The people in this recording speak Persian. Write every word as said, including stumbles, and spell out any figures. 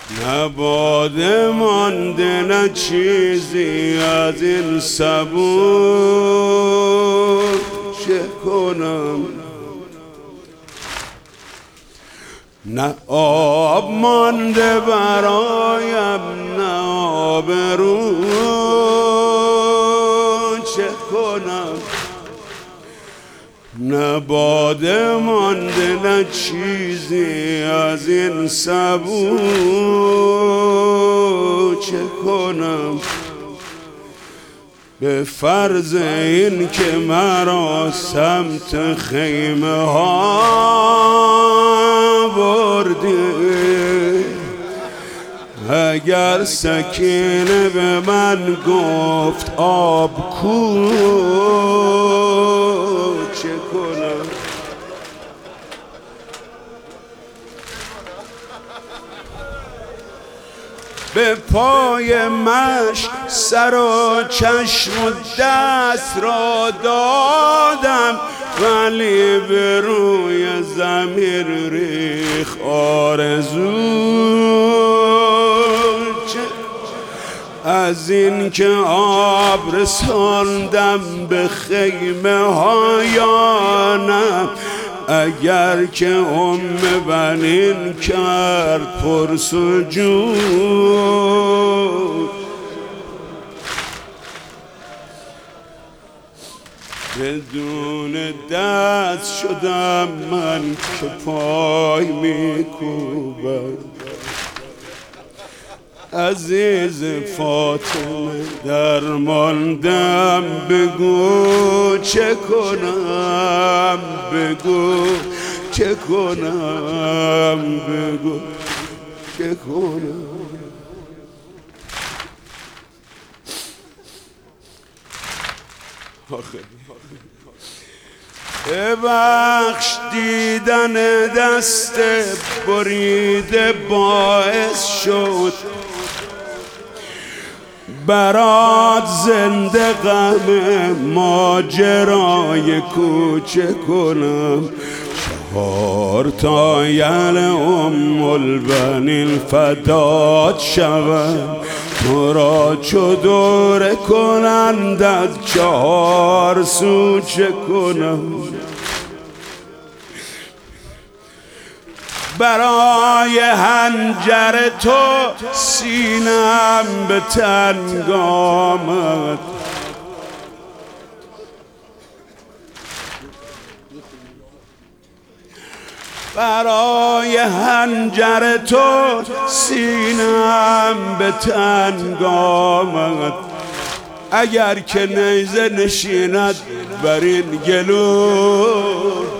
نباده مانده نه چیزی از این صبور، چه کنم؟ نه آب مانده برایم نه آبرو، چه کنم؟ نه باده مانده نه چیزی از این صبور، چه کنم؟ به فرض این که مرا سمت خیمه ها بردی، اگر سکینه به من گفت آب کو، چه کنم؟ به پای مشت سر و چشم و دست را دادم، ولی به روی زمین ریخ آرزو، از این که آب رساندم به خیمه ها یا نه، اگر که ام بنین کرد پرسجود، بدون دست شدم من که پای میکوبم. عزیز فاطمه درماندم، بگو چه کنم؟ بگو چه کنم؟ بگو چه کنم؟ ببخش دیدن دست بریده باعث شد برات زنده غم ماجرای کوچه کنم. چهار تا یل ام البنین فدات شوم، تو را چو دوره کنند از چهار سو، چه کنم؟ برای حنجر تو سینم به تنگ آمد، برای حنجر تو سینم به تنگ آمد. اگر که نیزه نشیند بر این گلو،